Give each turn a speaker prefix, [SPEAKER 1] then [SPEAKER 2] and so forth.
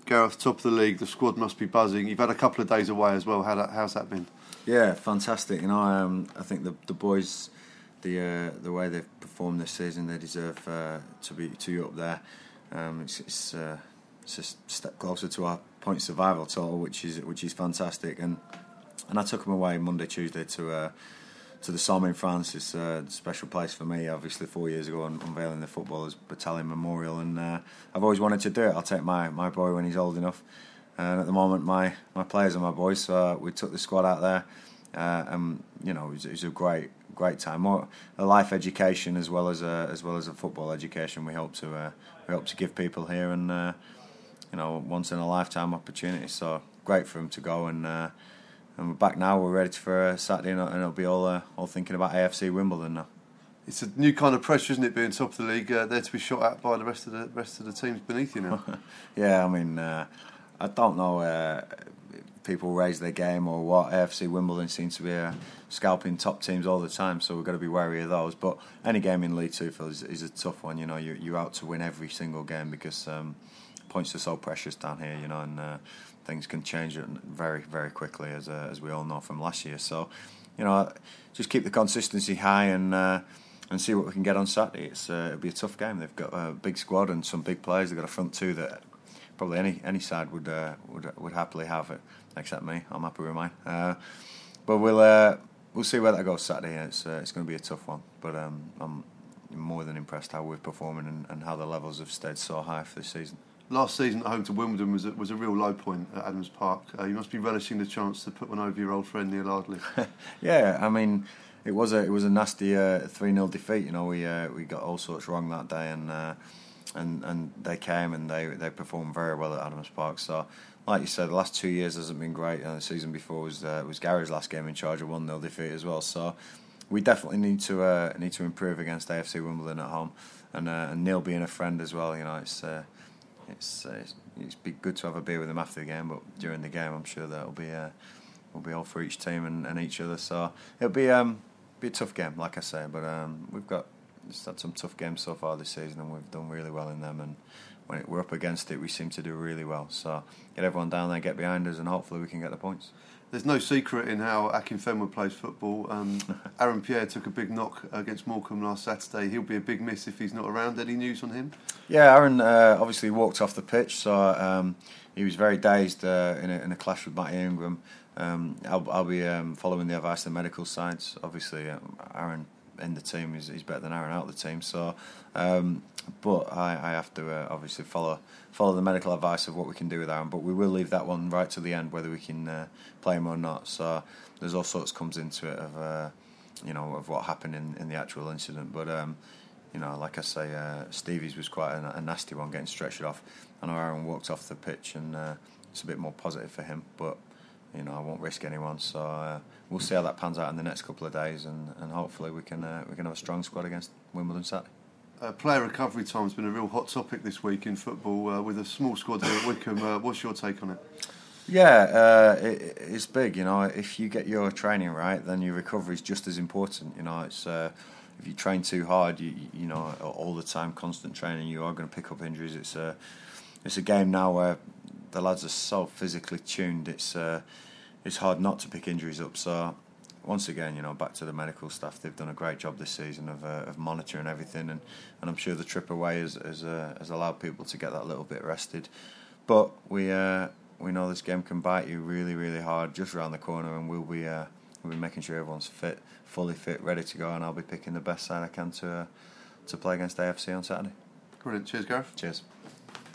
[SPEAKER 1] Gareth, top of the league, the squad must be buzzing. You've had a couple of days away as well. How's that been?
[SPEAKER 2] Yeah, fantastic. I think the boys, the way they've performed this season, they deserve to be up there. It's a step closer to our point survival total, which is fantastic. And I took them away Monday, Tuesday to the Somme in France. It's a special place for me. Obviously, 4 years ago, unveiling the Footballers Battalion Memorial, and I've always wanted to do it. I'll take my boy when he's old enough. And at the moment, my players are my boys, so we took the squad out there. And it was a great time. More a life education as well as a football education. We hope to give people here, and once in a lifetime opportunity. So great for them to go, and we're back now. We're ready for Saturday, and it'll be all thinking about AFC Wimbledon now.
[SPEAKER 1] It's a new kind of pressure, isn't it, being top of the league? There to be shot at by the rest of the teams beneath you now.
[SPEAKER 2] Yeah, I mean, I don't know if people raise their game or what. AFC Wimbledon seems to be scalping top teams all the time, so we've got to be wary of those. But any game in League Two is a tough one. You're out to win every single game because points are so precious down here. And things can change very, very quickly, as we all know from last year. So, just keep the consistency high and see what we can get on Saturday. It'll be a tough game. They've got a big squad and some big players. They've got a front two that probably any side would happily have it, except me. I'm happy with mine. But we'll see where that goes Saturday. It's going to be a tough one. But I'm more than impressed how we're performing and how the levels have stayed so high for this season.
[SPEAKER 1] Last season at home to Wimbledon was a real low point at Adams Park. You must be relishing the chance to put one over your old friend Neil Ardley.
[SPEAKER 2] Yeah, I mean, it was a nasty 3-0 defeat. We got all sorts wrong that day, and they came and they performed very well at Adams Park. So, like you said, the last 2 years hasn't been great. The season before was Gary's last game in charge, a 1-0 defeat as well. So, we definitely need to improve against AFC Wimbledon at home, and Neil being a friend as well. It's be good to have a beer with him after the game, but during the game, I'm sure that'll be all for each team and each other. So it'll be a tough game, like I say. But we've had some tough games so far this season, and we've done really well in them. And when we're up against it, we seem to do really well. So get everyone down there, get behind us, and hopefully we can get the points.
[SPEAKER 1] There's no secret in how Akinfenwa plays football. Aaron Pierre took a big knock against Morecambe last Saturday. He'll be a big miss if he's not around. Any news on him?
[SPEAKER 2] Yeah, Aaron obviously walked off the pitch, so he was very dazed in a clash with Matty Ingram. I'll be following the advice of the medical sides. Obviously, Aaron in the team is better than Aaron out of the team. So, but I have to obviously follow the medical advice of what we can do with Aaron. But we will leave that one right to the end, whether we can play him or not. So there's all sorts comes into it of what happened in the actual incident. But like I say, Stevie's was quite a nasty one, getting stretched off. I know Aaron walked off the pitch, and it's a bit more positive for him. But I won't risk anyone. So we'll see how that pans out in the next couple of days, and hopefully we can have a strong squad against Wimbledon Saturday.
[SPEAKER 1] Player recovery time has been a real hot topic this week in football. With a small squad here at Wycombe, what's your take on it?
[SPEAKER 2] Yeah, it's big. If you get your training right, then your recovery is just as important. It's if you train too hard, you all the time, constant training, you are going to pick up injuries. It's a game now where the lads are so physically tuned. It's hard not to pick injuries up. So once again, back to the medical staff, they've done a great job this season of monitoring everything, and I'm sure the trip away has allowed people to get that little bit rested. But we know this game can bite you really, really hard just around the corner, and we'll be making sure everyone's fully fit, ready to go, and I'll be picking the best side I can to play against AFC on Saturday.
[SPEAKER 1] Brilliant. Cheers, Gareth.
[SPEAKER 2] Cheers.